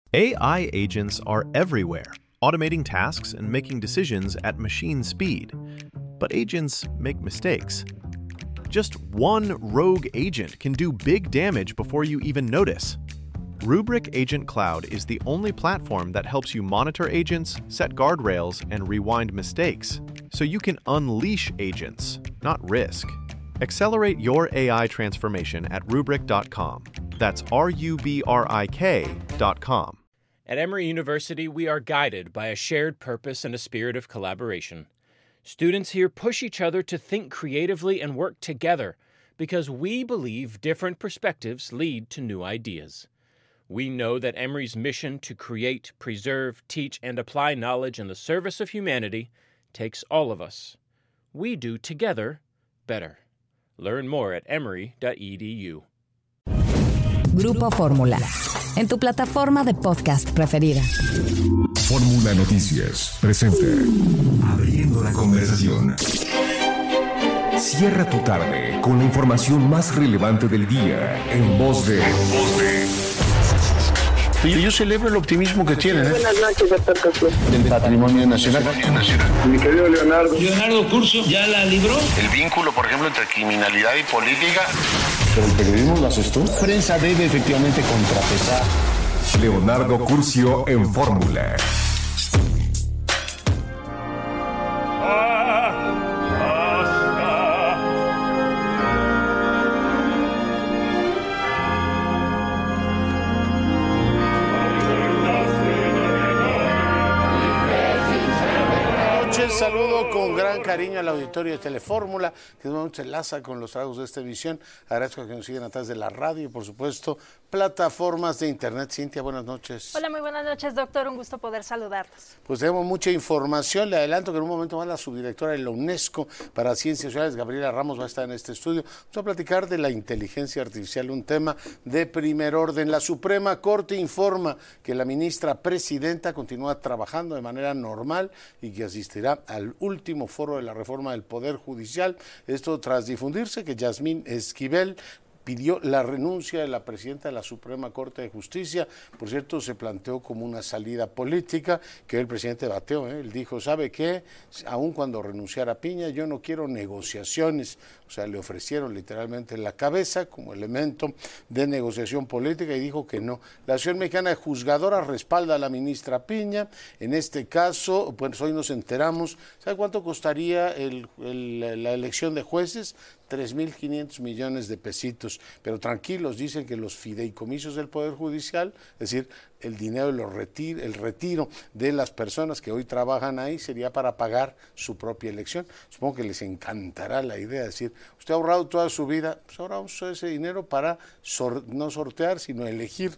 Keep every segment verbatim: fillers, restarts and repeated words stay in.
A I agents are everywhere, automating tasks and making decisions at machine speed. But agents make mistakes. Just one rogue agent can do big damage before you even notice. Rubrik Agent Cloud is the only platform that helps you monitor agents, set guardrails, and rewind mistakes, so you can unleash agents, not risk. Accelerate your A I transformation at rubrik dot com. That's R U B R I K dot com. At Emory University, we are guided by a shared purpose and a spirit of collaboration. Students here push each other to think creatively and work together because we believe different perspectives lead to new ideas. We know that Emory's mission to create, preserve, teach, and apply knowledge in the service of humanity takes all of us. We do together better. Learn more at emory dot e d u. Grupo Fórmula, en tu plataforma de podcast preferida. Fórmula Noticias presenta Abriendo la conversación. Cierra tu tarde con la información más relevante del día en voz de... Voz de... Yo celebro el optimismo que tienen, ¿eh? Buenas noches, doctor Cosío. Del patrimonio nacional. Mi querido Leonardo. Leonardo Curcio ya la libró. El vínculo, por ejemplo, entre criminalidad y política. Pero el periodismo lo haces tú. La prensa debe efectivamente contrapesar. Leonardo Curcio en Fórmula. Saludo con gran cariño al auditorio de Telefórmula, que de momento se enlaza con los tragos de esta emisión. Agradezco que nos sigan a través de la radio y, por supuesto, plataformas de internet. Cintia, buenas noches. Hola, muy buenas noches, doctor. Un gusto poder saludarlos. Pues tenemos mucha información. Le adelanto que en un momento más la subdirectora de la UNESCO para Ciencias Sociales, Gabriela Ramos, va a estar en este estudio. Vamos a platicar de la inteligencia artificial, un tema de primer orden. La Suprema Corte informa que la ministra presidenta continúa trabajando de manera normal y que asistirá al último foro de la reforma del Poder Judicial. Esto tras difundirse que Yasmín Esquivel pidió la renuncia de la presidenta de la Suprema Corte de Justicia. Por cierto, se planteó como una salida política que el presidente bateó, ¿eh? Él dijo, ¿sabe qué? Aun cuando renunciara Piña, yo no quiero negociaciones. O sea, le ofrecieron literalmente la cabeza como elemento de negociación política y dijo que no. La Asociación Mexicana de Juzgadoras respalda a la ministra Piña. En este caso, pues hoy nos enteramos, ¿sabe cuánto costaría el, el, la elección de jueces? tres mil quinientos millones de pesitos, pero tranquilos, dicen que los fideicomisos del Poder Judicial, es decir, el dinero y los retir, el retiro de las personas que hoy trabajan ahí sería para pagar su propia elección. Supongo que les encantará la idea de decir, usted ha ahorrado toda su vida, pues ahora usa ese dinero para sor, no sortear, sino elegir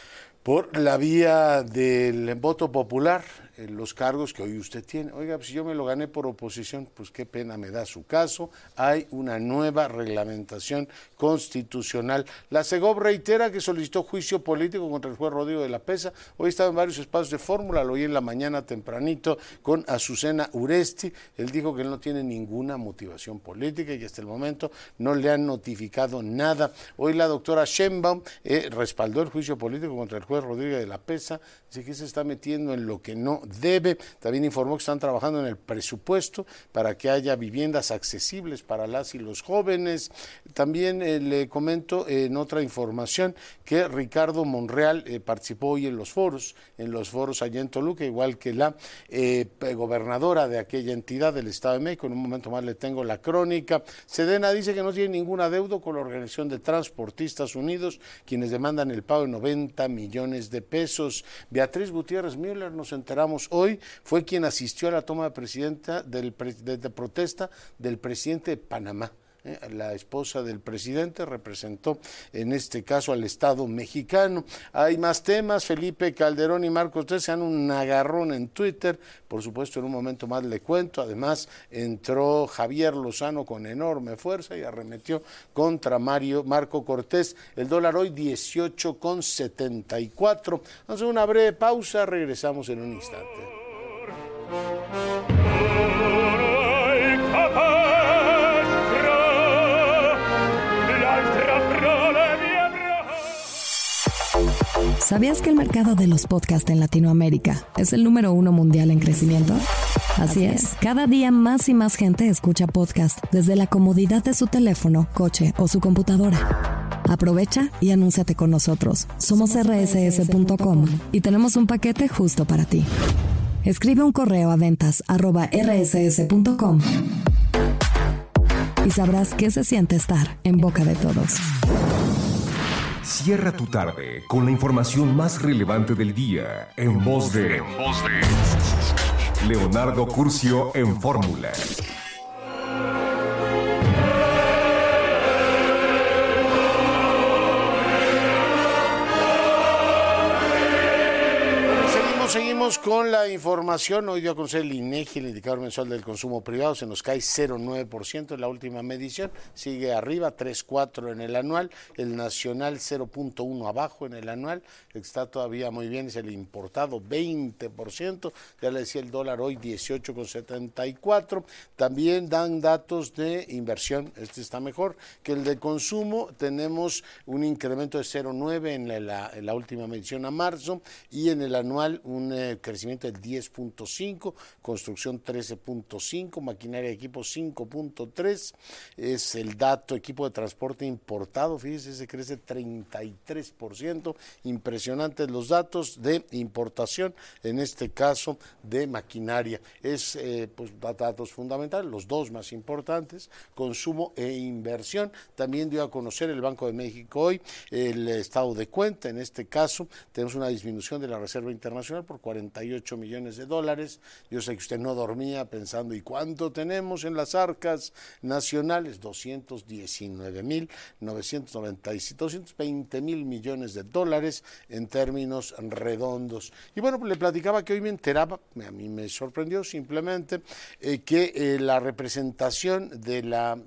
por la vía del voto popular eh, los cargos que hoy usted tiene. Oiga, pues si yo me lo gané por oposición, pues qué pena me da su caso. Hay una nueva reglamentación constitucional. La Segov reitera que solicitó juicio político contra el juez Rodrigo de la Pesa. Hoy estaba en varios espacios de Fórmula, lo oí en la mañana tempranito con Azucena Uresti. Él dijo que él no tiene ninguna motivación política y hasta el momento no le han notificado nada. Hoy la doctora Sheinbaum eh, respaldó el juicio político contra el juez Rodríguez de la Pesa, dice que se está metiendo en lo que no debe. También informó que están trabajando en el presupuesto para que haya viviendas accesibles para las y los jóvenes. También eh, le comento eh, en otra información que Ricardo Monreal eh, participó hoy en los foros, en los foros allá en Toluca, igual que la eh, gobernadora de aquella entidad del Estado de México. En un momento más le tengo la crónica. Sedena dice que no tiene ningún adeudo con la Organización de Transportistas Unidos, quienes demandan el pago de noventa millones de pesos. Beatriz Gutiérrez Müller, nos enteramos hoy, fue quien asistió a la toma de presidenta del de, de protesta del presidente de Panamá. Eh, la esposa del presidente representó en este caso al Estado mexicano. Hay más temas. Felipe Calderón y Marcos Tres se dan un agarrón en Twitter. Por supuesto, en un momento más le cuento. Además, entró Javier Lozano con enorme fuerza y arremetió contra Mario Marco Cortés. El dólar hoy dieciocho con setenta y cuatro. Vamos a hacer una breve pausa. Regresamos en un instante. ¿Sabías que el mercado de los podcasts en Latinoamérica es el número uno mundial en crecimiento? Así es, cada día más y más gente escucha podcast desde la comodidad de su teléfono, coche o su computadora. Aprovecha y anúnciate con nosotros. Somos erre ese ese punto com y tenemos un paquete justo para ti. Escribe un correo a ventas arroba erre ese ese punto com y sabrás qué se siente estar en boca de todos. Cierra tu tarde con la información más relevante del día en voz de, en voz de Leonardo Curcio en Fórmula. Seguimos con la información. Hoy dio a conocer el INEGI, el indicador mensual del consumo privado, se nos cae cero punto nueve por ciento en la última medición, sigue arriba, tres punto cuatro por ciento en el anual, el nacional cero punto uno abajo en el anual, está todavía muy bien, es el importado veinte por ciento, ya le decía el dólar hoy dieciocho con setenta y cuatro, también dan datos de inversión, este está mejor que el de consumo, tenemos un incremento de cero punto nueve en la, en la última medición a marzo y en el anual un eh, crecimiento del diez punto cinco, construcción trece punto cinco, maquinaria de equipo cinco punto tres, es el dato equipo de transporte importado, fíjese, se crece treinta y tres por ciento, impresionantes los datos de importación, en este caso de maquinaria, es eh, pues datos fundamentales, los dos más importantes, consumo e inversión, también dio a conocer el Banco de México hoy el estado de cuenta, en este caso tenemos una disminución de la Reserva Internacional por cuarenta y ocho millones de dólares. Yo sé que usted no dormía pensando, ¿y cuánto tenemos en las arcas nacionales? doscientos diecinueve mil novecientos noventa y siete, doscientos veinte mil millones de dólares en términos redondos. Y bueno, pues le platicaba que hoy me enteraba, a mí me sorprendió simplemente, eh, que eh, la representación de la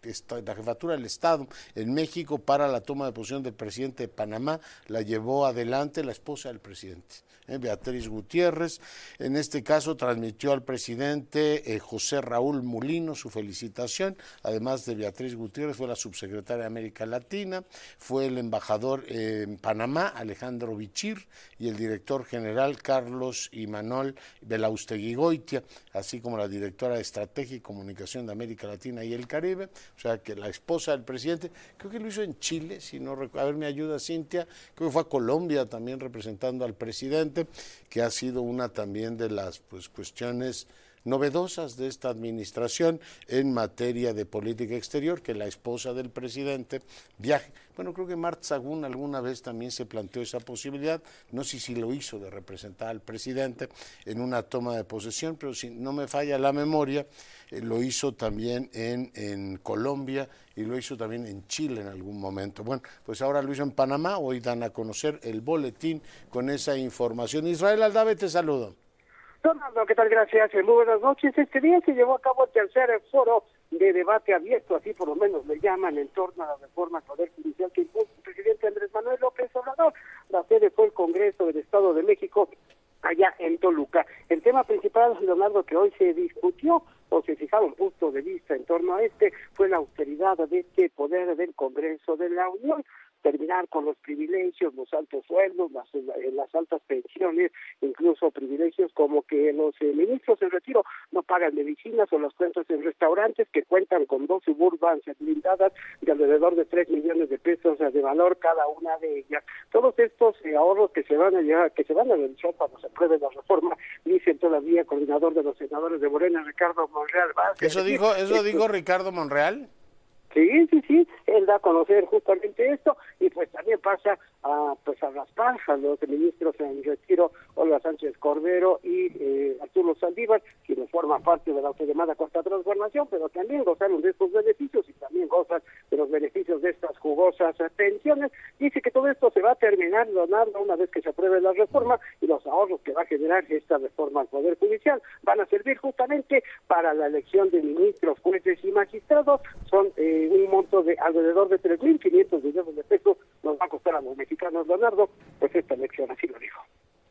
la jefatura del Estado en México para la toma de posesión del presidente de Panamá la llevó adelante la esposa del presidente, eh, Beatriz Gutiérrez. En este caso transmitió al presidente eh, José Raúl Mulino su felicitación. Además de Beatriz Gutiérrez, fue la subsecretaria de América Latina, fue el embajador eh, en Panamá, Alejandro Bichir, y el director general Carlos Imanol Belaustegui-Goitia, así como la directora de Estrategia y Comunicación de América Latina y el Caribe. O sea, que la esposa del presidente, creo que lo hizo en Chile, si no recuerdo, a ver, me ayuda Cintia, creo que fue a Colombia también representando al presidente, que ha sido una también de las pues cuestiones novedosas de esta administración en materia de política exterior, que la esposa del presidente viaje. Bueno, creo que Marta Sagún alguna vez también se planteó esa posibilidad, no sé si lo hizo de representar al presidente en una toma de posesión, pero si no me falla la memoria, eh, lo hizo también en, en Colombia y lo hizo también en Chile en algún momento. Bueno, pues ahora lo hizo en Panamá, hoy dan a conocer el boletín con esa información. Israel Aldave, te saludo. Donaldo, ¿qué tal? Gracias. Muy buenas noches. Este día se llevó a cabo el tercer foro de debate abierto, así por lo menos le llaman, en torno a la reforma al Poder Judicial que impuso el presidente Andrés Manuel López Obrador. La sede fue el Congreso del Estado de México, allá en Toluca. El tema principal, Leonardo, que hoy se discutió o se fijaron puntos de vista en torno a este, fue la austeridad de este poder del Congreso de la Unión. Terminar con los privilegios, los altos sueldos, las, las altas pensiones, incluso privilegios como que los eh, ministros en retiro no pagan medicinas o las cuentas en restaurantes que cuentan con dos Suburbans blindadas de alrededor de tres millones de pesos de valor cada una de ellas. Todos estos eh, ahorros que se van a llevar, que se van a realizar cuando se apruebe la reforma, dice todavía coordinador de los senadores de Morena, Ricardo Monreal Vázquez. ¿Eso dijo, eso esto, dijo Ricardo Monreal? Sí, sí, sí, él da a conocer justamente esto y pues también pasa a pues a raspar a los ministros en retiro, Olga Sánchez Cordero y eh, Arturo Saldívar, quienes forman parte de la autollamada Cuarta Transformación, pero también gozaron de estos beneficios y también gozan de los beneficios de estas jugosas pensiones. Dice que todo esto se va a terminar, Leonardo, una vez que se apruebe la reforma y los ahorros que va a generar esta reforma al Poder Judicial van a servir justamente para la elección de ministros, jueces y magistrados. Son eh, un monto de alrededor de tres mil quinientos millones de pesos nos va a costar a los mexicanos, Leonardo, pues esta elección, así lo dijo.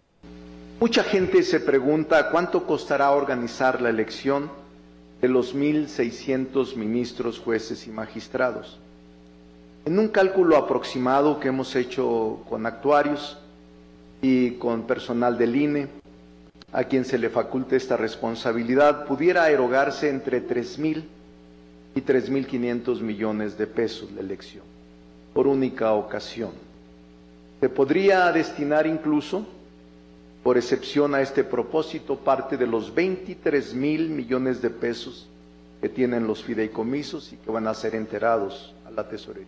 Mucha gente se pregunta cuánto costará organizar la elección de los mil seiscientos ministros, jueces y magistrados. En un cálculo aproximado que hemos hecho con actuarios, y con personal del I N E, a quien se le faculte esta responsabilidad, pudiera erogarse entre tres mil y tres mil quinientos millones de pesos la elección, por única ocasión. Se podría destinar incluso, por excepción a este propósito, parte de los veintitrés mil millones de pesos que tienen los fideicomisos y que van a ser enterados a la tesorería.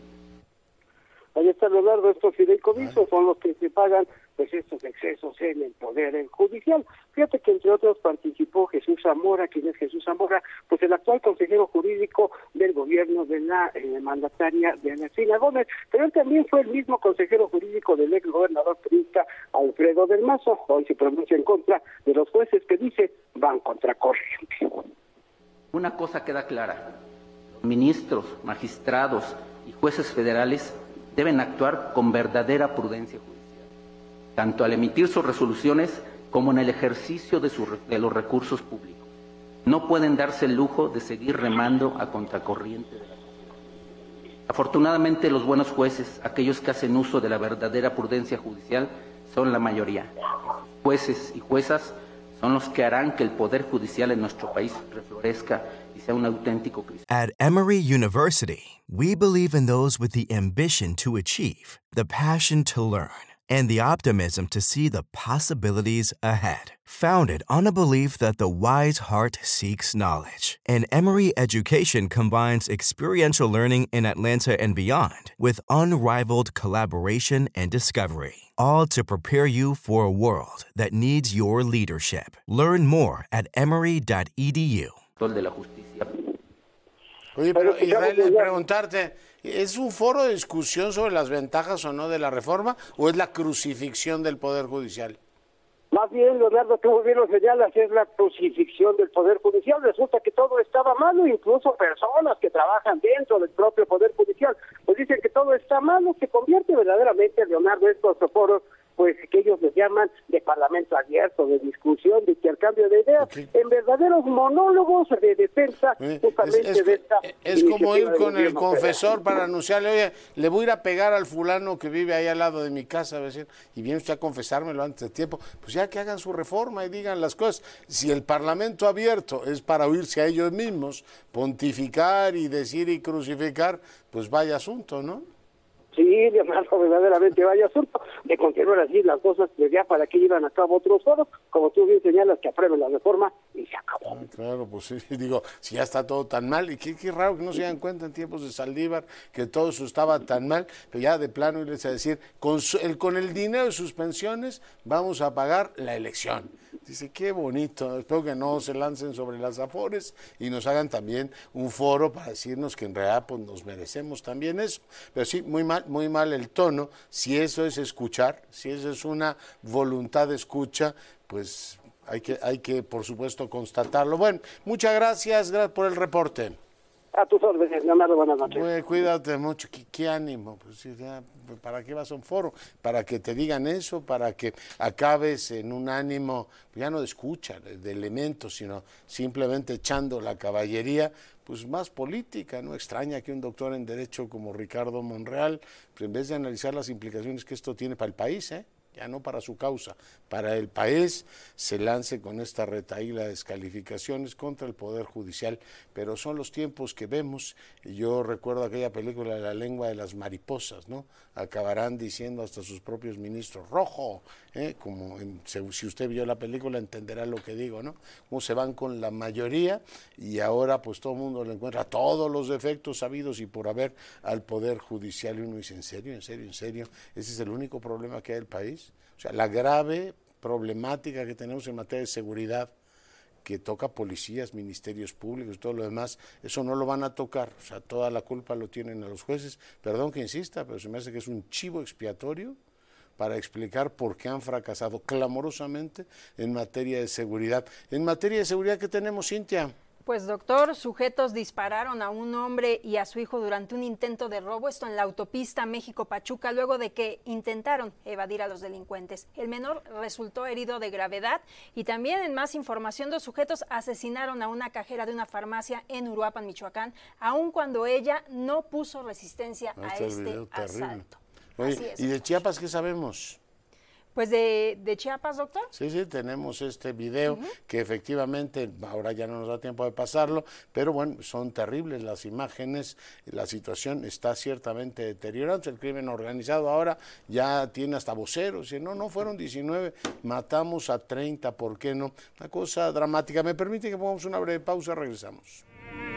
Ahí está, Leonardo, estos fideicomisos son los que se pagan pues estos excesos en el Poder Judicial. Fíjate que entre otros participó Jesús Zamora. ¿Quién es Jesús Zamora? Pues el actual consejero jurídico del gobierno de la eh, mandataria de Delfina Gómez, pero él también fue el mismo consejero jurídico del ex gobernador priista Alfredo del Mazo. Hoy se pronuncia en contra de los jueces que dice van contra corriente. Una cosa queda clara: los ministros, magistrados y jueces federales deben actuar con verdadera prudencia judicial, tanto al emitir sus resoluciones como en el ejercicio de, su, de los recursos públicos. No pueden darse el lujo de seguir remando a contracorriente de la sociedad. Afortunadamente, los buenos jueces, aquellos que hacen uso de la verdadera prudencia judicial, son la mayoría. Jueces y juezas son los que harán que el poder judicial en nuestro país reflorezca y sea un auténtico Cristo. At Emory University, we believe in those with the ambition to achieve, the passion to learn, and the optimism to see the possibilities ahead. Founded on a belief that the wise heart seeks knowledge, and Emory Education combines experiential learning in Atlanta and beyond with unrivaled collaboration and discovery, all to prepare you for a world that needs your leadership. Learn more at emory dot e d u. De la justicia. Oye, pero Israel, preguntarte, ¿es un foro de discusión sobre las ventajas o no de la reforma o es la crucifixión del Poder Judicial? Más bien, Leonardo, tú muy bien lo señalas, es la crucifixión del Poder Judicial. Resulta que todo estaba malo, incluso personas que trabajan dentro del propio Poder Judicial, pues dicen que todo está malo. Se convierte verdaderamente, Leonardo, estos foros, pues que ellos les llaman de parlamento abierto, de discusión, de intercambio de ideas, okay, en verdaderos monólogos de defensa justamente es, es, de esta... Es como ir con el confesor federal para anunciarle, oye, le voy a ir a pegar al fulano que vive ahí al lado de mi casa, decir, y viene usted a confesármelo antes de tiempo. Pues ya que hagan su reforma y digan las cosas. Si el parlamento abierto es para oírse a ellos mismos, pontificar y decir y crucificar, pues vaya asunto, ¿no? Sí, Leonardo, verdaderamente vaya asunto. De continuar así las cosas, pues ya para que llevan a cabo otros foros, como tú bien señalas, que aprueben la reforma y se acabó. Ah, claro, pues sí, digo, si ya está todo tan mal, y qué, qué raro que no se dan cuenta en tiempos de Saldívar que todo eso estaba tan mal, pero ya de plano irles a decir, con, su, el, con el dinero de sus pensiones vamos a pagar la elección. Dice, qué bonito, espero que no se lancen sobre las afores y nos hagan también un foro para decirnos que en realidad pues, nos merecemos también eso. Pero sí, muy mal, muy mal el tono. Si eso es escuchar, si eso es una voluntad de escucha, pues hay que, hay que por supuesto, constatarlo. Bueno, muchas gracias, gracias por el reporte. A tus órdenes, Leonardo, buenas noches. Pues, cuídate mucho, qué, qué ánimo, pues, ya, ¿para qué vas a un foro? Para que te digan eso, para que acabes en un ánimo, ya no de escucha, de, de elementos, sino simplemente echando la caballería, pues más política. No extraña que un doctor en Derecho como Ricardo Monreal, pues, en vez de analizar las implicaciones que esto tiene para el país, ¿eh? ya no para su causa, para el país, se lance con esta retahíla de descalificaciones contra el Poder Judicial, pero son los tiempos que vemos, y yo recuerdo aquella película de La lengua de las mariposas, ¿no? Acabarán diciendo hasta sus propios ministros, rojo, ¿eh? Como en, si usted vio la película entenderá lo que digo, ¿no? Cómo se van con la mayoría, y ahora pues todo el mundo le encuentra todos los defectos sabidos y por haber al Poder Judicial, y uno dice, ¿en serio, en serio, en serio? ¿Ese es el único problema que hay del país? O sea, la grave problemática que tenemos en materia de seguridad, que toca policías, ministerios públicos y todo lo demás, eso no lo van a tocar. O sea, toda la culpa lo tienen a los jueces. Perdón que insista, pero se me hace que es un chivo expiatorio para explicar por qué han fracasado clamorosamente en materia de seguridad. En materia de seguridad, ¿qué tenemos, Cintia? Pues doctor, sujetos dispararon a un hombre y a su hijo durante un intento de robo, esto en la autopista México-Pachuca, luego de que intentaron evadir a los delincuentes. El menor resultó herido de gravedad y también en más información, dos sujetos asesinaron a una cajera de una farmacia en Uruapan, Michoacán, aun cuando ella no puso resistencia a este asalto. Oye, ¿y de Chiapas qué sabemos? Pues de, de Chiapas, doctor. Sí, sí, tenemos este video uh-huh. que efectivamente, ahora ya no nos da tiempo de pasarlo, pero bueno, son terribles las imágenes, la situación está ciertamente deteriorando, el crimen organizado ahora ya tiene hasta voceros, y no, no fueron diecinueve, matamos a treinta, ¿por qué no? Una cosa dramática. ¿Me permite que pongamos una breve pausa? Regresamos.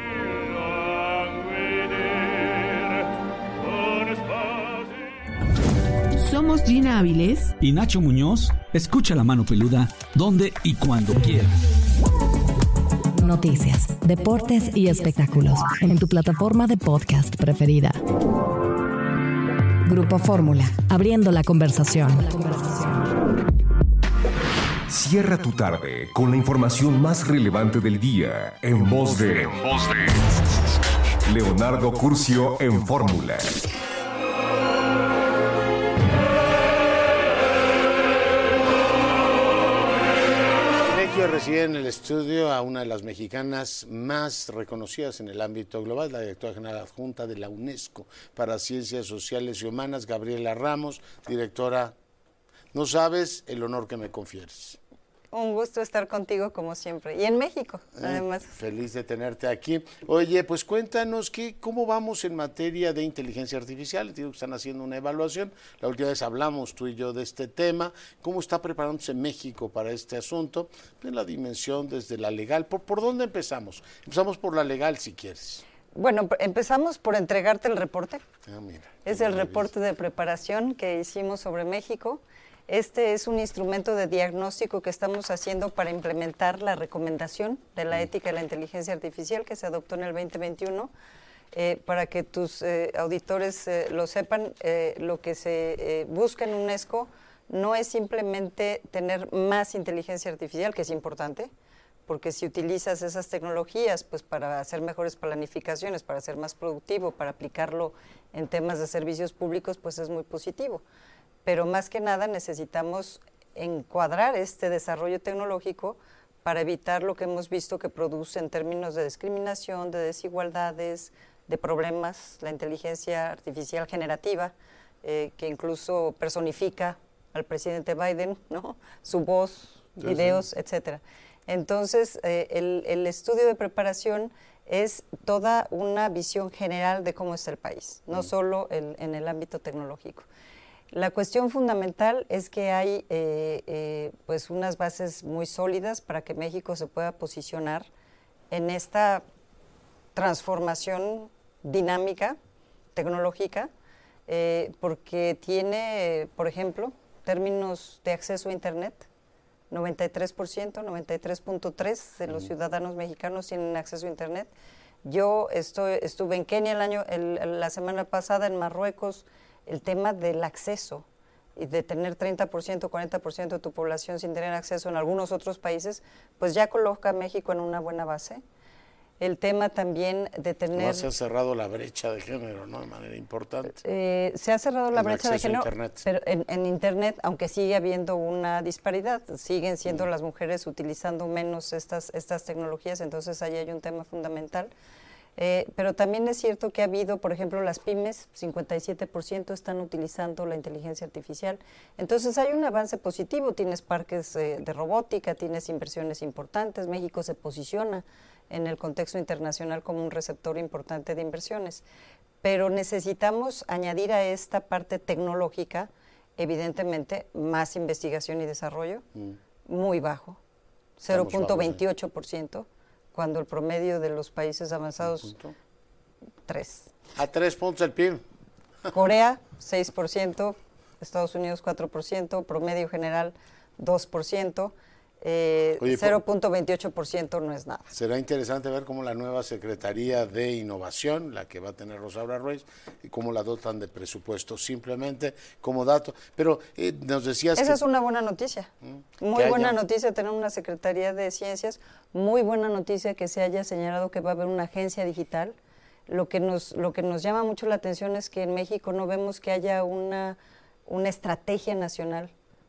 Somos Gina Áviles y Nacho Muñoz. Escucha La Mano Peluda donde y cuando quieras. Noticias, deportes y espectáculos en tu plataforma de podcast preferida. Grupo Fórmula, abriendo la conversación. Cierra tu tarde con la información más relevante del día en voz de, en voz de Leonardo Curcio en Fórmula. Recibe en el estudio a una de las mexicanas más reconocidas en el ámbito global, la directora general adjunta de la UNESCO para Ciencias Sociales y Humanas, Gabriela Ramos. Directora, no sabes el honor que me confieres. Un gusto estar contigo como siempre, y en México, eh, además. Feliz de tenerte aquí. Oye, pues cuéntanos que, cómo vamos en materia de inteligencia artificial. Digo que están haciendo una evaluación. La última vez hablamos tú y yo de este tema. ¿Cómo está preparándose México para este asunto? En la dimensión desde la legal. ¿Por, por dónde empezamos? Empezamos por la legal, si quieres. Bueno, empezamos por entregarte el reporte. Ah, mira. Es el reporte de preparación que hicimos sobre México. Este es un instrumento de diagnóstico que estamos haciendo para implementar la recomendación de la ética de la inteligencia artificial que se adoptó en el veinte veintiuno. Eh, para que tus eh, auditores eh, lo sepan, eh, lo que se eh, busca en UNESCO no es simplemente tener más inteligencia artificial, que es importante, porque si utilizas esas tecnologías pues para hacer mejores planificaciones, para ser más productivo, para aplicarlo en temas de servicios públicos, pues es muy positivo. Pero más que nada necesitamos encuadrar este desarrollo tecnológico para evitar lo que hemos visto que produce en términos de discriminación, de desigualdades, de problemas, la inteligencia artificial generativa, eh, que incluso personifica al presidente Biden, ¿no? Su voz, videos, etcétera. Entonces, eh, el, el estudio de preparación es toda una visión general de cómo está el país, no mm. solo el, en el ámbito tecnológico. La cuestión fundamental es que hay eh, eh, pues unas bases muy sólidas para que México se pueda posicionar en esta transformación dinámica, tecnológica, eh, porque tiene, por ejemplo, términos de acceso a Internet, noventa y tres por ciento, noventa y tres punto tres por ciento de los ciudadanos mexicanos tienen acceso a Internet. Yo estoy, estuve en Kenia el año, el, la semana pasada, en Marruecos. El tema del acceso y de tener treinta por ciento, cuarenta por ciento de tu población sin tener acceso en algunos otros países, pues ya coloca a México en una buena base. El tema también de tener... Además se ha cerrado la brecha de género, ¿no? De manera importante. Eh, se ha cerrado la brecha de género, Internet. pero en, en Internet, aunque sigue habiendo una disparidad, siguen siendo mm. las mujeres utilizando menos estas, estas tecnologías, entonces ahí hay un tema fundamental. Eh, pero también es cierto que ha habido, por ejemplo, las pymes, cincuenta y siete por ciento están utilizando la inteligencia artificial. Entonces hay un avance positivo, tienes parques eh, de robótica, tienes inversiones importantes, México se posiciona en el contexto internacional como un receptor importante de inversiones. Pero necesitamos añadir a esta parte tecnológica, evidentemente, más investigación y desarrollo, mm. muy bajo, cero punto veintiocho por ciento. Cuando el promedio de los países avanzados, tres. A tres puntos el P I B. Corea, seis por ciento, Estados Unidos, cuatro por ciento, promedio general, dos por ciento, eh, cero punto veintiocho por ciento no es nada. Será interesante ver cómo la nueva Secretaría de Innovación, la que va a tener Rosaura Ruiz, y cómo la dotan de presupuesto, simplemente como dato. Pero eh, nos decías Esa que... es una buena noticia, ¿Mm? muy buena haya... noticia tener una Secretaría de Ciencias, muy buena noticia que se haya señalado que va a haber una agencia digital. Lo que nos, lo que nos llama mucho la atención es que en México no vemos que haya una, una estrategia nacional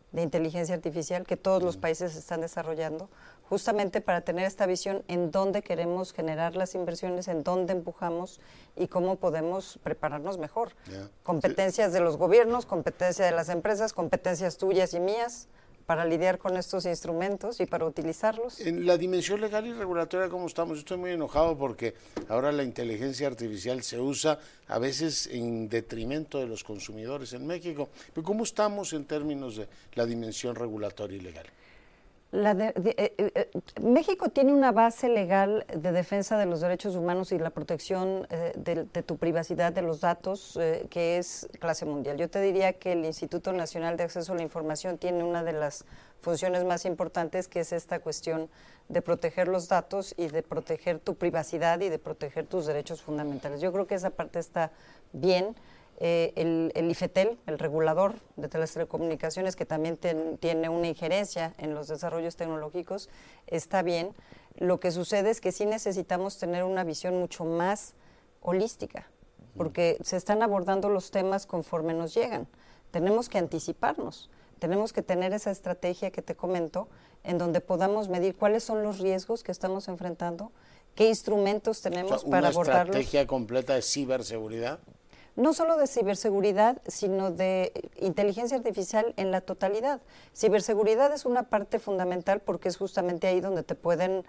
de inteligencia artificial que todos los países están desarrollando, justamente para tener esta visión en dónde queremos generar las inversiones, en dónde empujamos y cómo podemos prepararnos mejor. Yeah. Competencias sí. de los gobiernos, competencia de las empresas, competencias tuyas y mías, para lidiar con estos instrumentos y para utilizarlos. En la dimensión legal y regulatoria, ¿cómo estamos? Estoy muy enojado porque ahora la inteligencia artificial se usa a veces en detrimento de los consumidores en México. Pero ¿cómo estamos en términos de la dimensión regulatoria y legal? La de, de, eh, eh, México tiene una base legal de defensa de los derechos humanos y la protección eh, de, de tu privacidad de los datos eh, que es clase mundial. Yo te diría que el Instituto Nacional de Acceso a la Información tiene una de las funciones más importantes, que es esta cuestión de proteger los datos y de proteger tu privacidad y de proteger tus derechos fundamentales. Yo creo que esa parte está bien. Eh, el, el IFETEL, el regulador de telecomunicaciones, que también ten, tiene una injerencia en los desarrollos tecnológicos, está bien. Lo que sucede es que sí necesitamos tener una visión mucho más holística, porque se están abordando los temas conforme nos llegan. Tenemos que anticiparnos, tenemos que tener esa estrategia que te comento, en donde podamos medir cuáles son los riesgos que estamos enfrentando, qué instrumentos tenemos o sea, para abordarlos. ¿Una estrategia completa de ciberseguridad? No solo de ciberseguridad, sino de inteligencia artificial en la totalidad. Ciberseguridad es una parte fundamental porque es justamente ahí donde te pueden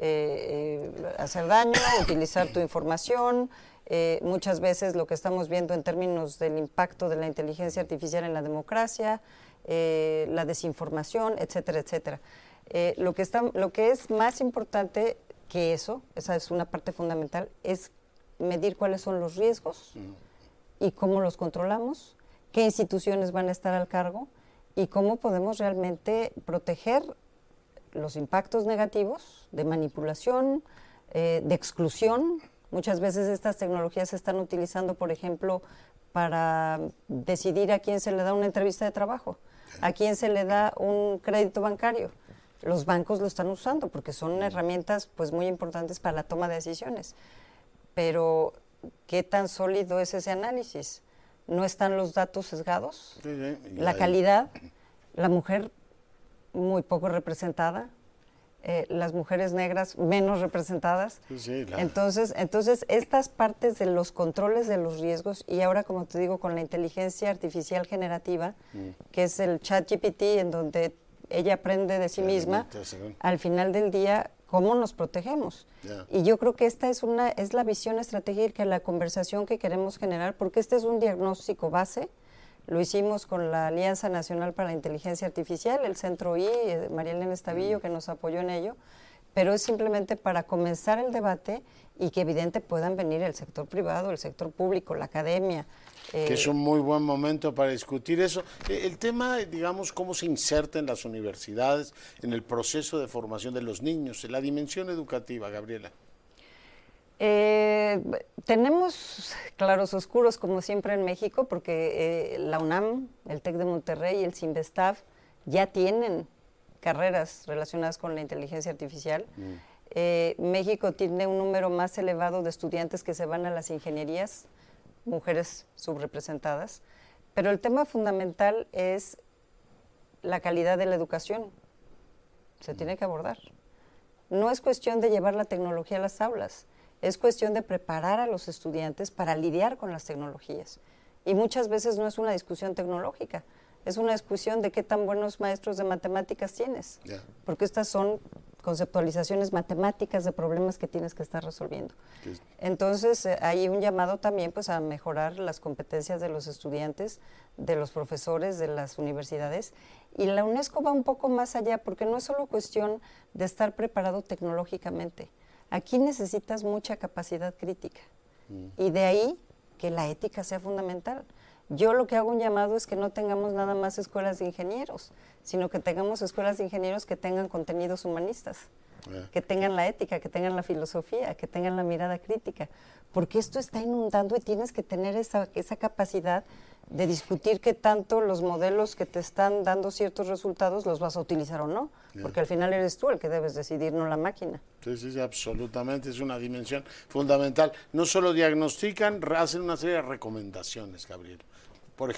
eh, eh, hacer daño, utilizar tu información. Eh, muchas veces lo que estamos viendo en términos del impacto de la inteligencia artificial en la democracia, eh, la desinformación, etcétera, etcétera. Eh, lo que está, lo que es más importante que eso, esa es una parte fundamental, es medir cuáles son los riesgos y cómo los controlamos, qué instituciones van a estar al cargo y cómo podemos realmente proteger los impactos negativos de manipulación, eh, de exclusión. Muchas veces estas tecnologías se están utilizando, por ejemplo, para decidir a quién se le da una entrevista de trabajo, a quién se le da un crédito bancario. Los bancos lo están usando porque son herramientas pues, muy importantes para la toma de decisiones. Pero ¿qué tan sólido es ese análisis? ¿No están los datos sesgados? Sí, sí. La calidad, la mujer muy poco representada, eh, las mujeres negras menos representadas. Sí, sí, la... entonces, entonces, estas partes de los controles de los riesgos, y ahora, como te digo, con la inteligencia artificial generativa, mm. que es el ChatGPT, en donde ella aprende de sí, sí misma, al final del día, ¿cómo nos protegemos? Yeah. Y yo creo que esta es una es la visión estratégica, la conversación que queremos generar, porque este es un diagnóstico base. Lo hicimos con la Alianza Nacional para la Inteligencia Artificial, el Centro I, María Elena Estavillo, mm. que nos apoyó en ello, pero es simplemente para comenzar el debate y que evidente puedan venir el sector privado, el sector público, la academia. Eh, que es un muy buen momento para discutir eso. El tema, digamos, cómo se inserta en las universidades, en el proceso de formación de los niños, en la dimensión educativa, Gabriela. Eh, tenemos claros oscuros, como siempre en México, porque eh, la UNAM, el TEC de Monterrey y el CINVESTAV ya tienen carreras relacionadas con la inteligencia artificial. Mm. Eh, México tiene un número más elevado de estudiantes que se van a las ingenierías, mujeres subrepresentadas, pero el tema fundamental es la calidad de la educación. Se tiene que abordar. No es cuestión de llevar la tecnología a las aulas, es cuestión de preparar a los estudiantes para lidiar con las tecnologías. Y muchas veces no es una discusión tecnológica, es una discusión de qué tan buenos maestros de matemáticas tienes, yeah. porque estas son conceptualizaciones matemáticas de problemas que tienes que estar resolviendo. Sí. Entonces, eh, hay un llamado también pues, a mejorar las competencias de los estudiantes, de los profesores, de las universidades, y la UNESCO va un poco más allá, porque no es solo cuestión de estar preparado tecnológicamente. Aquí necesitas mucha capacidad crítica, mm. y de ahí que la ética sea fundamental. Yo lo que hago un llamado es que no tengamos nada más escuelas de ingenieros, sino que tengamos escuelas de ingenieros que tengan contenidos humanistas, yeah. que tengan la ética, que tengan la filosofía, que tengan la mirada crítica, porque esto está inundando y tienes que tener esa, esa capacidad de discutir qué tanto los modelos que te están dando ciertos resultados los vas a utilizar o no, yeah. porque al final eres tú el que debes decidir, no la máquina. Sí, sí, sí, absolutamente, es una dimensión fundamental. No solo diagnostican, hacen una serie de recomendaciones, Gabriel. Por ejemplo.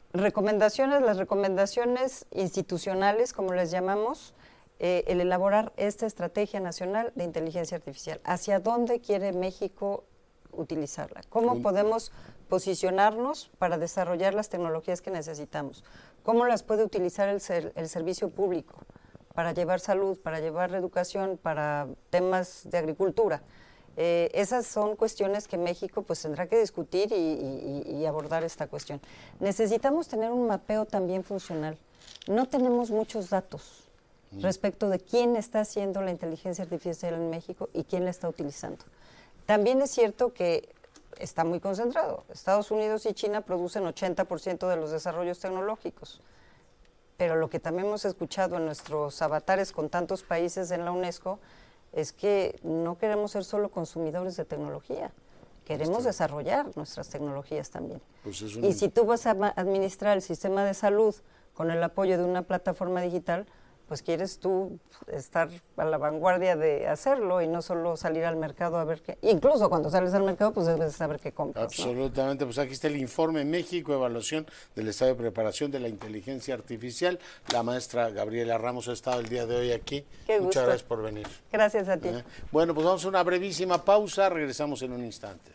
Recomendaciones, las recomendaciones institucionales, como les llamamos, eh, el elaborar esta estrategia nacional de inteligencia artificial. ¿Hacia dónde quiere México utilizarla? ¿Cómo ¿Cómo? podemos posicionarnos para desarrollar las tecnologías que necesitamos? ¿Cómo las puede utilizar el, ser, el servicio público para llevar salud, para llevar educación, para temas de agricultura? Eh, esas son cuestiones que México pues tendrá que discutir y, y, y abordar esta cuestión. Necesitamos tener un mapeo también funcional. No tenemos muchos datos mm. respecto de quién está haciendo la inteligencia artificial en México y quién la está utilizando. También es cierto que está muy concentrado. Estados Unidos y China producen ochenta por ciento de los desarrollos tecnológicos. Pero lo que también hemos escuchado en nuestros avatares con tantos países en la UNESCO es que no queremos ser solo consumidores de tecnología, queremos Está. desarrollar nuestras tecnologías también. Pues un... Y si tú vas a administrar el sistema de salud con el apoyo de una plataforma digital, pues quieres tú estar a la vanguardia de hacerlo y no solo salir al mercado a ver qué... Incluso cuando sales al mercado, pues debes saber qué compras. Absolutamente. ¿No? Pues aquí está el informe México, evaluación del estado de preparación de la inteligencia artificial. La maestra Gabriela Ramos ha estado el día de hoy aquí. Qué gusto. Muchas gracias por venir. Gracias a ti. ¿Eh? Bueno, pues vamos a una brevísima pausa. Regresamos en un instante.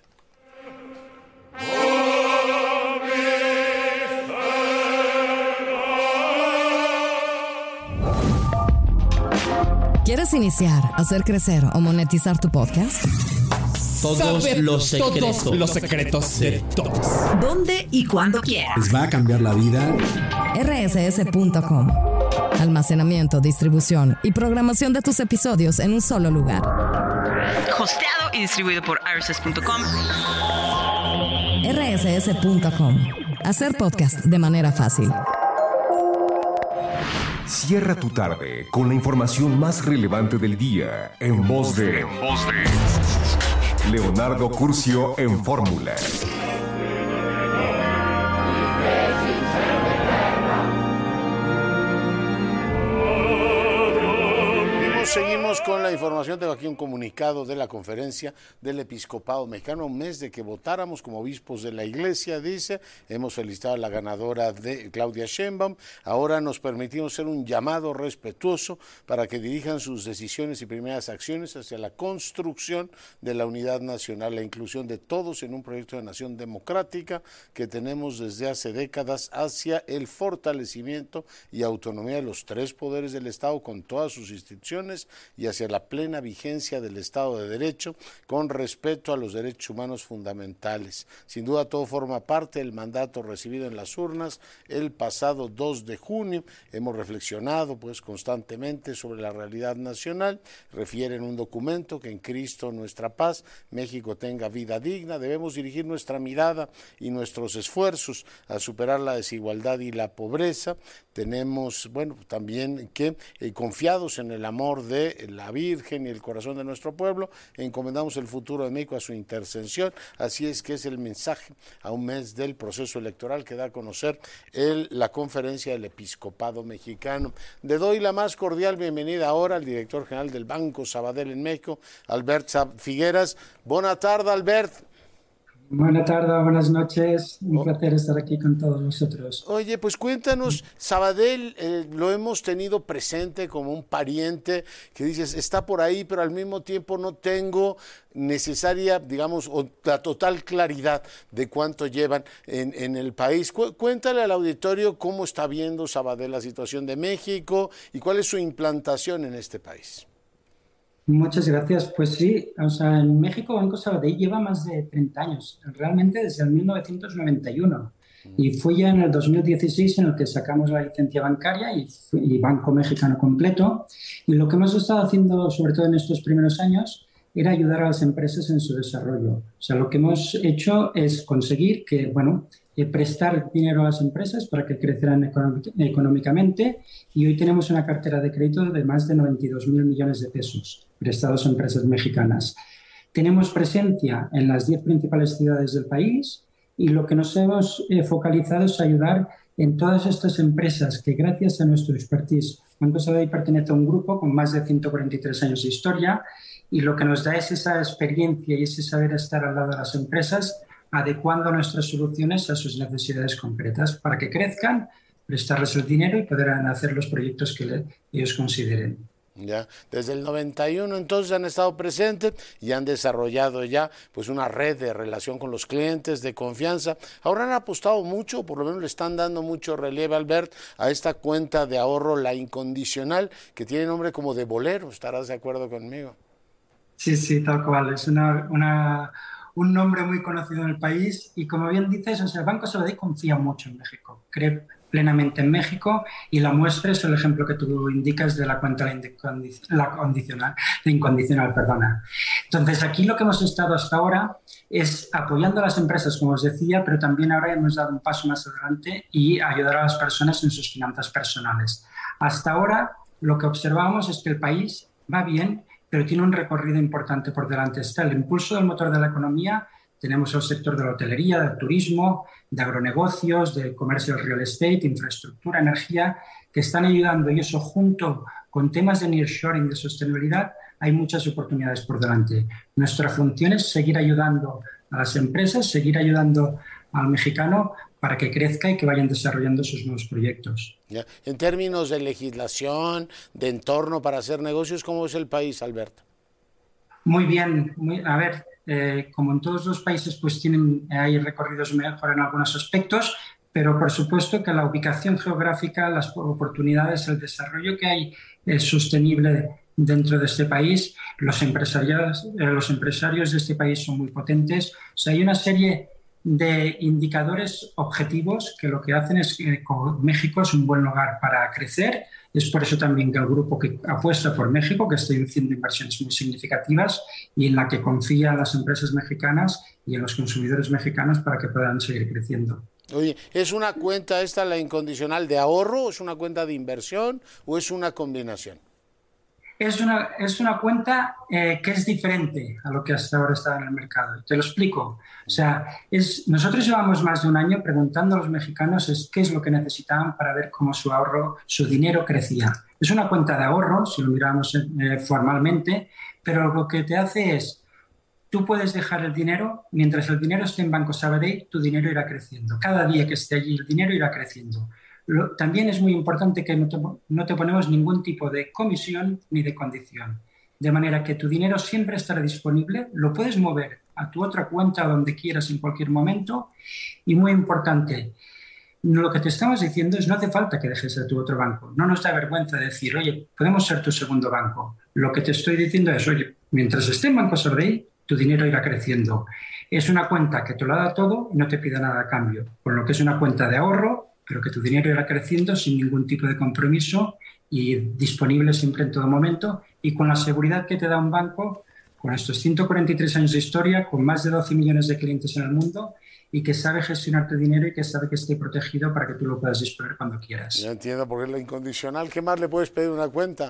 ¿Quieres iniciar, hacer crecer o monetizar tu podcast? Todos Saber los secretos. Todos los secretos de todos. ¿Dónde y cuándo quieras? ¿Les va a cambiar la vida? R S S punto com. Almacenamiento, distribución y programación de tus episodios en un solo lugar. Hosteado y distribuido por R S S punto com. R S S punto com. Hacer podcast de manera fácil. Cierra tu tarde con la información más relevante del día en voz de, en voz de Leonardo Curcio en Fórmula. Seguimos con la información. Tengo aquí un comunicado de la Conferencia del Episcopado Mexicano. Un mes de que votáramos como obispos de la Iglesia, dice. Hemos felicitado a la ganadora de Claudia Sheinbaum. Ahora nos permitimos hacer un llamado respetuoso para que dirijan sus decisiones y primeras acciones hacia la construcción de la unidad nacional, la inclusión de todos en un proyecto de nación democrática que tenemos desde hace décadas hacia el fortalecimiento y autonomía de los tres poderes del Estado con todas sus instituciones y hacia la plena vigencia del Estado de Derecho con respeto a los derechos humanos fundamentales. Sin duda todo forma parte del mandato recibido en las urnas el pasado dos de junio. Hemos reflexionado pues constantemente sobre la realidad nacional. Refiere en un documento que en Cristo nuestra paz, México tenga vida digna. Debemos dirigir nuestra mirada y nuestros esfuerzos a superar la desigualdad y la pobreza. Tenemos, bueno, también que eh, confiados en el amor de la Virgen y el corazón de nuestro pueblo, encomendamos el futuro de México a su intercesión. Así es que es el mensaje a un mes del proceso electoral que da a conocer el, la Conferencia del Episcopado Mexicano. Le doy la más cordial bienvenida ahora al director general del Banco Sabadell en México, Albert Figueras. Buena tarde, Albert. Buenas tardes, buenas noches, un oh. placer estar aquí con todos vosotros. Oye, pues cuéntanos, Sabadell eh, lo hemos tenido presente como un pariente que dices, está por ahí, pero al mismo tiempo no tengo necesaria, digamos, o la total claridad de cuánto llevan en, en el país. Cu- cuéntale al auditorio cómo está viendo Sabadell la situación de México y cuál es su implantación en este país. Muchas gracias. Pues sí, o sea, en México Banco Sabadell lleva más de treinta años, realmente desde el mil novecientos noventa y uno. Y fue ya en el dos mil dieciséis en el que sacamos la licencia bancaria y, y Banco Mexicano completo. Y lo que hemos estado haciendo, sobre todo en estos primeros años, era ayudar a las empresas en su desarrollo. O sea, lo que hemos hecho es conseguir que, bueno, eh, prestar dinero a las empresas para que crecieran económic- económicamente. Y hoy tenemos una cartera de crédito de más de noventa y dos mil millones de pesos prestados a empresas mexicanas. Tenemos presencia en las diez principales ciudades del país y lo que nos hemos eh, focalizado es ayudar en todas estas empresas que gracias a nuestro expertise, Banco Sabadell pertenece a un grupo con más de ciento cuarenta y tres años de historia y lo que nos da es esa experiencia y ese saber estar al lado de las empresas adecuando nuestras soluciones a sus necesidades concretas para que crezcan, prestarles el dinero y poder hacer los proyectos que le, ellos consideren. Ya, desde el noventa y uno entonces han estado presentes y han desarrollado ya pues una red de relación con los clientes, de confianza. Ahora han apostado mucho, por lo menos le están dando mucho relieve, Albert, a esta cuenta de ahorro, la incondicional, que tiene nombre como de bolero. ¿Estarás de acuerdo conmigo? Sí, sí, tal cual. Es una, una, un nombre muy conocido en el país y, como bien dices, o sea, el Banco Sabadell confía mucho en México, cree plenamente en México, y la muestra es el ejemplo que tú indicas de la cuenta la condicional, la incondicional, perdona. Entonces, aquí lo que hemos estado hasta ahora es apoyando a las empresas, como os decía, pero también ahora hemos dado un paso más adelante y ayudar a las personas en sus finanzas personales. Hasta ahora lo que observamos es que el país va bien, pero tiene un recorrido importante por delante. Está el impulso del motor de la economía. Tenemos el sector de la hotelería, del turismo, de agronegocios, de comercio real estate, infraestructura, energía, que están ayudando, y eso junto con temas de nearshoring, de sostenibilidad, hay muchas oportunidades por delante. Nuestra función es seguir ayudando a las empresas, seguir ayudando al mexicano para que crezca y que vayan desarrollando sus nuevos proyectos. Ya. En términos de legislación, de entorno para hacer negocios, ¿cómo es el país, Alberto? Muy bien, muy, a ver, eh, como en todos los países, pues tienen, hay recorridos mejor en algunos aspectos, pero por supuesto que la ubicación geográfica, las oportunidades, el desarrollo que hay es sostenible dentro de este país. Los empresarios, eh, los empresarios de este país son muy potentes. O sea, hay una serie de indicadores objetivos que lo que hacen es que México es un buen lugar para crecer. Es por eso también que el grupo que apuesta por México, que está haciendo inversiones muy significativas y en la que confía en las empresas mexicanas y en los consumidores mexicanos para que puedan seguir creciendo. Oye, ¿es una cuenta esta, la incondicional, de ahorro, es una cuenta de inversión o es una combinación? Es una, es una cuenta eh, que es diferente a lo que hasta ahora está en el mercado. Te lo explico. O sea, es, nosotros llevamos más de un año preguntando a los mexicanos es, qué es lo que necesitaban para ver cómo su ahorro, su dinero crecía. Es una cuenta de ahorro, si lo miramos eh, formalmente, pero lo que te hace es, tú puedes dejar el dinero, mientras el dinero esté en Banco Sabadell, tu dinero irá creciendo. Cada día que esté allí el dinero irá creciendo. Lo, también es muy importante que no te, no te ponemos ningún tipo de comisión ni de condición. De manera que tu dinero siempre estará disponible, lo puedes mover a tu otra cuenta donde quieras en cualquier momento. Y muy importante, lo que te estamos diciendo es no hace falta que dejes a tu otro banco. No nos da vergüenza decir, oye, podemos ser tu segundo banco. Lo que te estoy diciendo es, oye, mientras esté en Banco Sabadell, tu dinero irá creciendo. Es una cuenta que te lo da todo y no te pide nada a cambio. Con lo que es una cuenta de ahorro, pero que tu dinero irá creciendo sin ningún tipo de compromiso y disponible siempre en todo momento, y con la seguridad que te da un banco, con estos ciento cuarenta y tres años de historia, con más de doce millones de clientes en el mundo, y que sabe gestionar tu dinero y que sabe que esté protegido para que tú lo puedas disponer cuando quieras. Ya entiendo, porque es la incondicional. ¿Qué más le puedes pedir a una cuenta?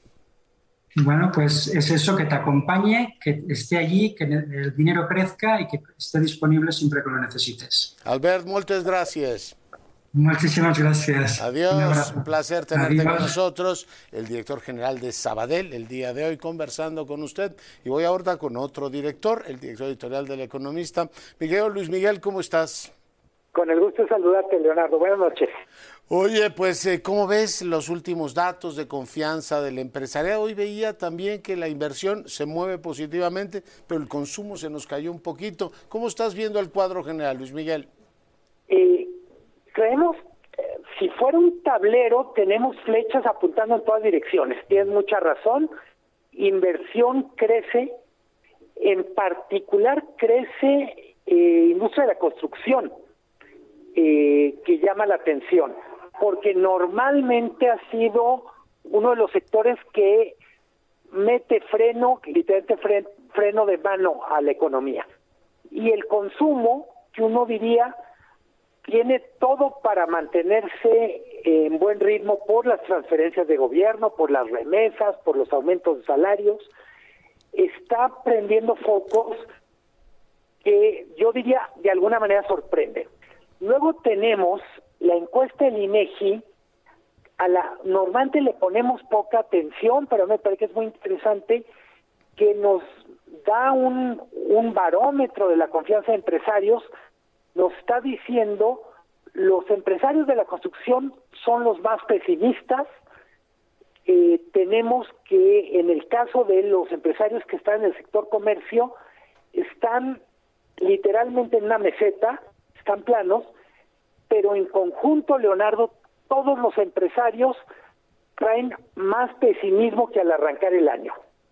Bueno, pues es eso, que te acompañe, que esté allí, que el dinero crezca y que esté disponible siempre que lo necesites. Albert, muchas gracias. Muchísimas gracias. Adiós, un, un placer tenerte Adiós. con nosotros, el director general de Sabadell, el día de hoy conversando con usted. Y voy ahora con otro director, el director editorial del Economista. Miguel, Luis Miguel, ¿cómo estás? Con el gusto de saludarte, Leonardo. Buenas noches. Oye, pues, ¿cómo ves los últimos datos de confianza del empresariado? Hoy veía también que la inversión se mueve positivamente, pero el consumo se nos cayó un poquito. ¿Cómo estás viendo el cuadro general, Luis Miguel? Eh, creemos, eh, si fuera un tablero, tenemos flechas apuntando en todas direcciones. Tienes mucha razón. Inversión crece, en particular crece eh, industria de la construcción, eh, que llama la atención, porque normalmente ha sido uno de los sectores que mete freno, literalmente freno, freno de mano a la economía. Y el consumo, que uno diría, tiene todo para mantenerse en buen ritmo por las transferencias de gobierno, por las remesas, por los aumentos de salarios, está prendiendo focos que yo diría de alguna manera sorprenden. Luego tenemos la encuesta del INEGI, a la normalmente le ponemos poca atención, pero me parece que es muy interesante, que nos da un, un barómetro de la confianza de empresarios. Nos está diciendo los empresarios de la construcción son los más pesimistas. Eh, tenemos que, en el caso de los empresarios que están en el sector comercio, están literalmente en una meseta, están planos, pero en conjunto, Leonardo, todos los empresarios traen más pesimismo que al arrancar el año.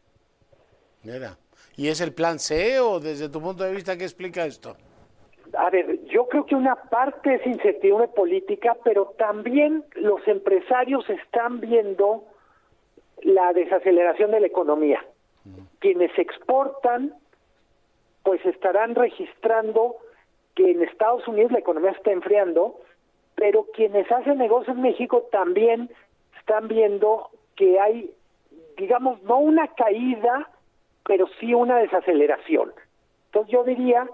Mira, ¿y es el plan C o desde tu punto de vista qué explica esto? A ver, yo creo que una parte es incertidumbre política, pero también los empresarios están viendo la desaceleración de la economía. Uh-huh. Quienes exportan, pues estarán registrando que en Estados Unidos la economía está enfriando, pero quienes hacen negocio en México también están viendo que hay, digamos, no una caída, pero sí una desaceleración. Entonces yo diría,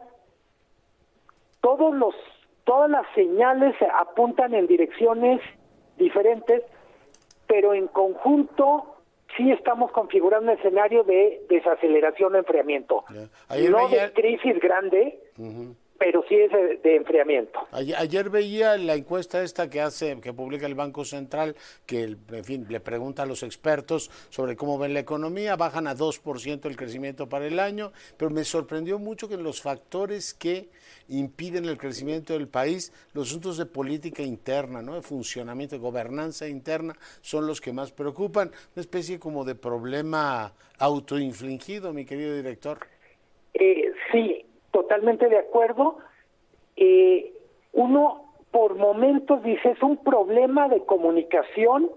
todos los, todas las señales apuntan en direcciones diferentes, pero en conjunto sí estamos configurando un escenario de desaceleración o enfriamiento. No veía... de crisis grande, uh-huh. pero sí es de, de enfriamiento. Ayer, ayer veía la encuesta esta que hace, que publica el Banco Central, que en fin le pregunta a los expertos sobre cómo ven la economía, bajan a dos por ciento el crecimiento para el año, pero me sorprendió mucho que los factores que impiden el crecimiento del país, los asuntos de política interna, ¿no? De funcionamiento, de gobernanza interna, son los que más preocupan, una especie como de problema autoinfligido, mi querido director. Eh, sí, totalmente de acuerdo. Eh, uno por momentos dice es un problema de comunicación,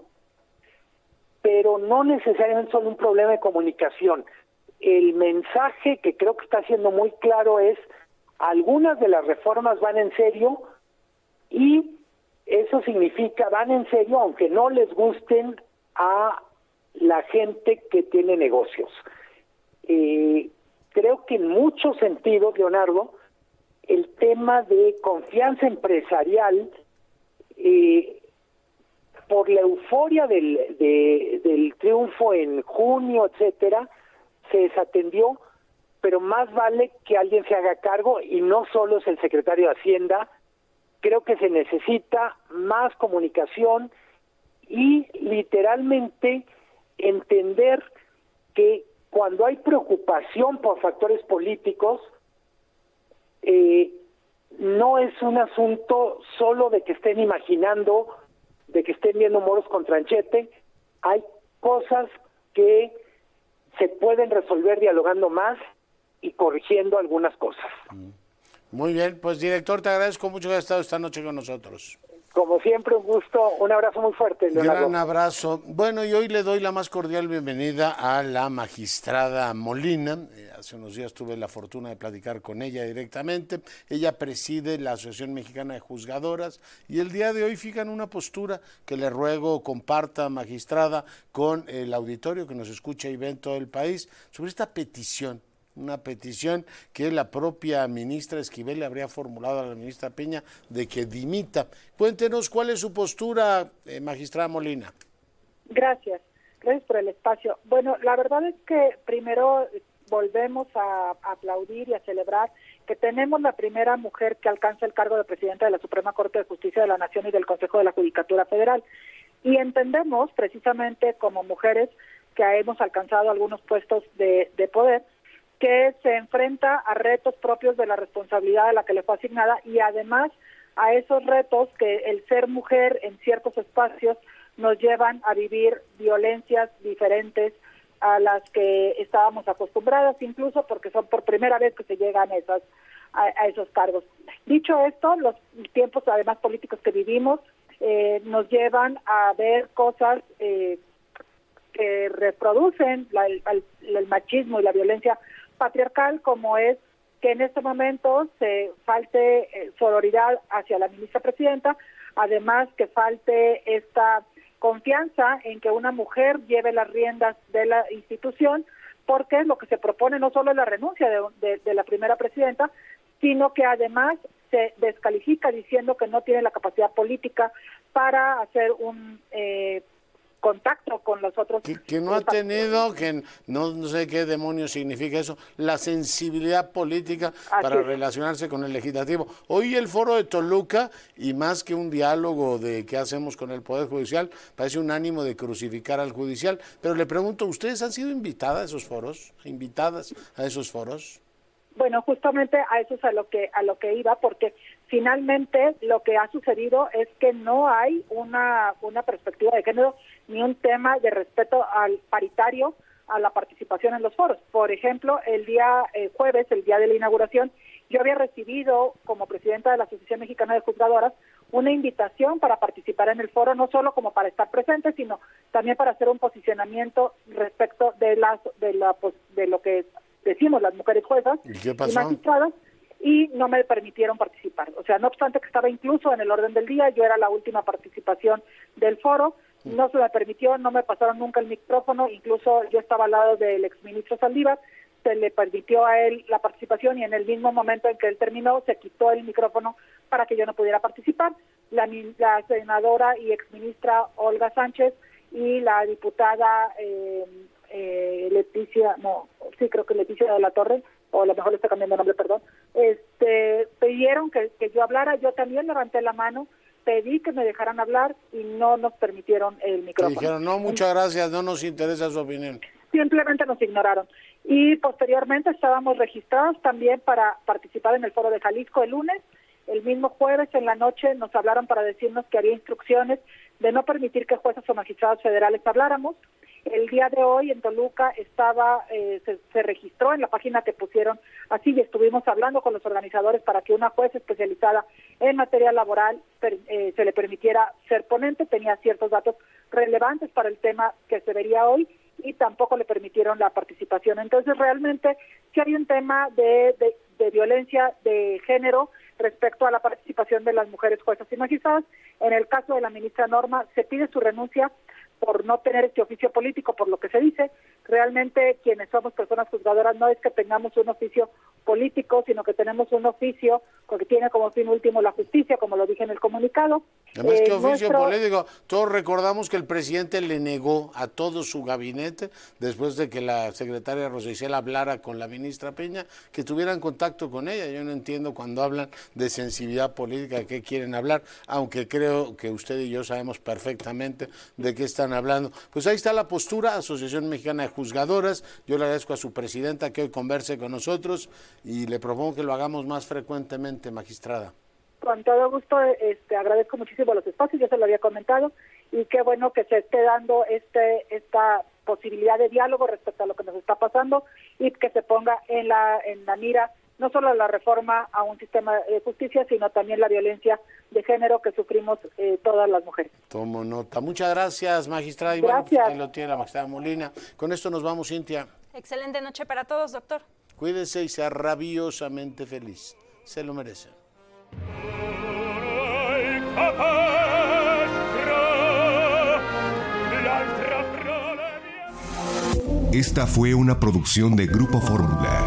pero no necesariamente solo un problema de comunicación. El mensaje que creo que está siendo muy claro es algunas de las reformas van en serio y eso significa van en serio aunque no les gusten a la gente que tiene negocios. Eh, creo que en muchos sentidos, Leonardo, el tema de confianza empresarial, eh, por la euforia del, de, del triunfo en junio, etcétera, se desatendió, pero más vale que alguien se haga cargo y no solo es el secretario de Hacienda. Creo que se necesita más comunicación y literalmente entender que cuando hay preocupación por factores políticos, eh, no es un asunto solo de que estén imaginando, de que estén viendo moros con tranchete. Hay cosas que se pueden resolver dialogando más y corrigiendo algunas cosas. Muy bien, pues director, te agradezco mucho que hayas estado esta noche con nosotros. Como siempre, un gusto, un abrazo muy fuerte, Leonardo. Gran abrazo. Bueno, y hoy le doy la más cordial bienvenida a la magistrada Molina. Eh, hace unos días tuve la fortuna de platicar con ella directamente. Ella preside la Asociación Mexicana de Juzgadoras y el día de hoy fijan una postura que le ruego comparta, magistrada, con el auditorio que nos escucha y ve en todo el país sobre esta petición. Una petición que la propia ministra Esquivel le habría formulado a la ministra Peña de que dimita. Cuéntenos cuál es su postura, eh, magistrada Molina. Gracias, gracias por el espacio. Bueno, la verdad es que primero volvemos a aplaudir y a celebrar que tenemos la primera mujer que alcanza el cargo de presidenta de la Suprema Corte de Justicia de la Nación y del Consejo de la Judicatura Federal. Y entendemos, precisamente como mujeres que hemos alcanzado algunos puestos de, de poder, que se enfrenta a retos propios de la responsabilidad a la que le fue asignada y además a esos retos que el ser mujer en ciertos espacios nos llevan a vivir violencias diferentes a las que estábamos acostumbradas, incluso porque son por primera vez que se llegan a, esas, a, a esos cargos. Dicho esto, los tiempos además políticos que vivimos eh, nos llevan a ver cosas eh, que reproducen la, el, el machismo y la violencia patriarcal, como es que en este momento se falte eh, sororidad hacia la ministra presidenta, además que falte esta confianza en que una mujer lleve las riendas de la institución, porque lo que se propone no solo es la renuncia de, de, de la primera presidenta, sino que además se descalifica diciendo que no tiene la capacidad política para hacer un eh, contacto con los otros. Que, que no ha tenido, que no, no sé qué demonios significa eso, la sensibilidad política Así para es. relacionarse con el legislativo. Hoy el foro de Toluca, y más que un diálogo de qué hacemos con el Poder Judicial, parece un ánimo de crucificar al judicial. Pero le pregunto, ¿ustedes han sido invitadas a esos foros? ¿Invitadas a esos foros? Bueno, justamente a eso es a lo que a lo que iba, porque finalmente lo que ha sucedido es que no hay una una perspectiva de género ni un tema de respeto al paritario a la participación en los foros. Por ejemplo, el día eh, jueves, el día de la inauguración, yo había recibido como presidenta de la Asociación Mexicana de Juzgadoras una invitación para participar en el foro, no solo como para estar presente, sino también para hacer un posicionamiento respecto de las de la de lo que decimos las mujeres juezas ¿Y, y magistradas, y no me permitieron participar. O sea, no obstante que estaba incluso en el orden del día, yo era la última participación del foro, no se me permitió, no me pasaron nunca el micrófono, incluso yo estaba al lado del exministro Saldívar, se le permitió a él la participación y en el mismo momento en que él terminó se quitó el micrófono para que yo no pudiera participar. La, la senadora y exministra Olga Sánchez y la diputada eh, eh, Leticia, no, sí creo que Leticia de la Torre, o a lo mejor le está cambiando el nombre, perdón, este, pidieron que, que yo hablara, yo también levanté la mano, pedí que me dejaran hablar y no nos permitieron el micrófono. Dijeron, no, muchas gracias, no nos interesa su opinión. Simplemente nos ignoraron. Y posteriormente estábamos registrados también para participar en el Foro de Jalisco el lunes. El mismo jueves en la noche nos hablaron para decirnos que había instrucciones de no permitir que jueces o magistrados federales habláramos. El día de hoy en Toluca estaba eh, se, se registró en la página que pusieron así y estuvimos hablando con los organizadores para que una jueza especializada en materia laboral per, eh, se le permitiera ser ponente. Tenía ciertos datos relevantes para el tema que se vería hoy y tampoco le permitieron la participación. Entonces realmente sí hay un tema de, de, de violencia de género respecto a la participación de las mujeres juezas y magistradas. En el caso de la ministra Norma se pide su renuncia por no tener este oficio político, por lo que se dice. Realmente quienes somos personas juzgadoras no es que tengamos un oficio político, sino que tenemos un oficio que tiene como fin último la justicia, como lo dije en el comunicado. Además, eh, ¿qué oficio nuestro... político? Todos recordamos que el presidente le negó a todo su gabinete, después de que la secretaria Rosa Isela hablara con la ministra Peña, que tuvieran contacto con ella. Yo no entiendo cuando hablan de sensibilidad política, de qué quieren hablar, aunque creo que usted y yo sabemos perfectamente de qué están hablando. Pues ahí está la postura, Asociación Mexicana de Juzgadoras. Yo le agradezco a su presidenta que hoy converse con nosotros y le propongo que lo hagamos más frecuentemente, magistrada. Con todo gusto, este, agradezco muchísimo los espacios, yo se lo había comentado, y qué bueno que se esté dando este esta posibilidad de diálogo respecto a lo que nos está pasando y que se ponga en la en la mira no solo la reforma a un sistema de justicia, sino también la violencia de género que sufrimos eh, todas las mujeres. Tomo nota. Muchas gracias, magistrada. Y gracias. Bueno, pues ahí lo tiene la magistrada Molina. Con esto nos vamos, Cintia. Excelente noche para todos, doctor. Cuídese y sea rabiosamente feliz. Se lo merece. Esta fue una producción de Grupo Fórmula.